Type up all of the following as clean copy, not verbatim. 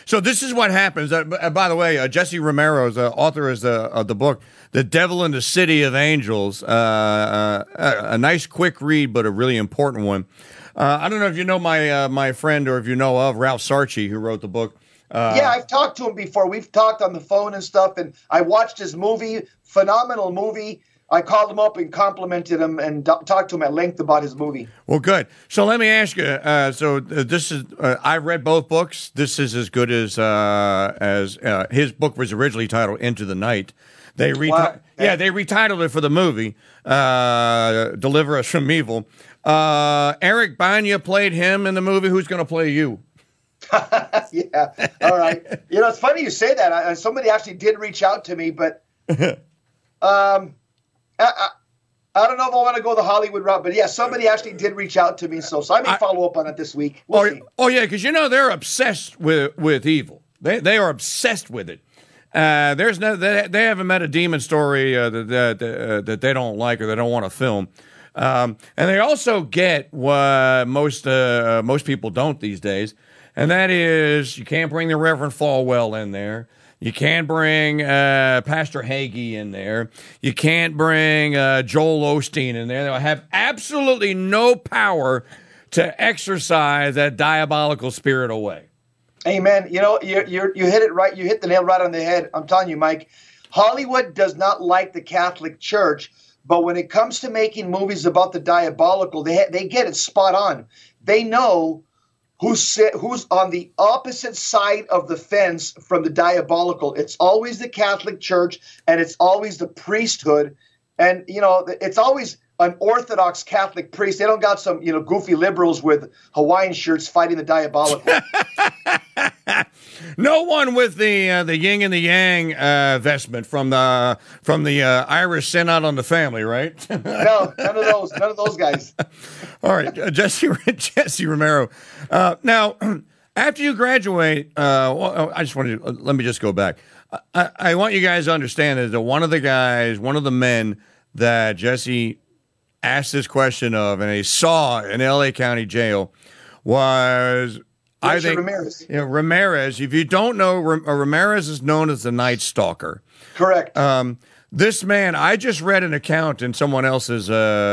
So this is what happens. By the way, Jesse Romero, author of the book "The Devil in the City of Angels." A nice, quick read, but a really important one. I don't know if you know my friend or if you know of Ralph Sarchi, who wrote the book. Yeah, I've talked to him before. We've talked on the phone and stuff, and I watched his movie. Phenomenal movie. I called him up and complimented him and talked to him at length about his movie. Well, good. So let me ask you. This is I've read both books. This is as good as his book was originally titled "Into the Night." They they retitled it for the movie "Deliver Us from Evil." Eric Bana played him in the movie. Who's going to play you? Yeah. All right. It's funny you say that. Somebody actually did reach out to me, but I don't know if I want to go the Hollywood route, but yeah, somebody actually did reach out to me, so I may follow up on it this week. We'll see. Yeah, because they're obsessed with evil. They are obsessed with it. They haven't met a demon story that they don't like or they don't want to film. And they also get what most people don't these days, and that is you can't bring the Reverend Falwell in there. You can't bring Pastor Hagee in there. You can't bring Joel Osteen in there. They'll have absolutely no power to exorcise that diabolical spirit away. Amen. You hit it right. You hit the nail right on the head. I'm telling you, Mike, Hollywood does not like the Catholic Church, but when it comes to making movies about the diabolical, they get it spot on. They know who's on the opposite side of the fence from the diabolical. It's always the Catholic Church, and it's always the priesthood. And, it's always an Orthodox Catholic priest. They don't got some, goofy liberals with Hawaiian shirts fighting the diabolical. No one with the yin and the yang vestment from the Irish Synod on the Family, right? No, none of those guys. All right, Jesse Romero. Now, after you graduate, let me just go back. I want you guys to understand that one of the men that Jesse asked this question of and he saw in L.A. County Jail was Ramirez. Ramirez. If you don't know, Ramirez is known as the Night Stalker. Correct. This man, I just read an account in someone else's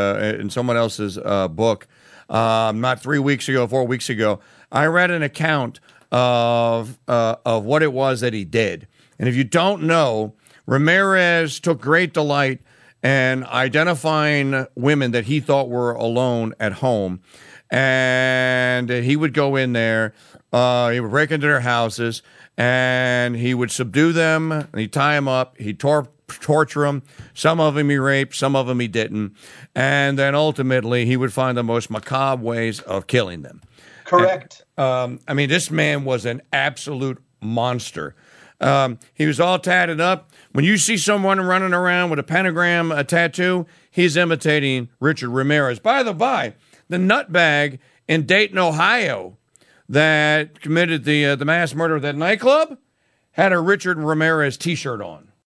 book, not 3 weeks ago, 4 weeks ago. I read an account of what it was that he did, and if you don't know, Ramirez took great delight in identifying women that he thought were alone at home. And he would go in there, he would break into their houses, and he would subdue them, and he'd tie them up, he'd torture them. Some of them he raped, some of them he didn't. And then ultimately, he would find the most macabre ways of killing them. Correct. And, this man was an absolute monster. He was all tatted up. When you see someone running around with a pentagram, a tattoo, he's imitating Richard Ramirez. By the by, the nutbag in Dayton, Ohio, that committed the mass murder of that nightclub had a Richard Ramirez T-shirt on.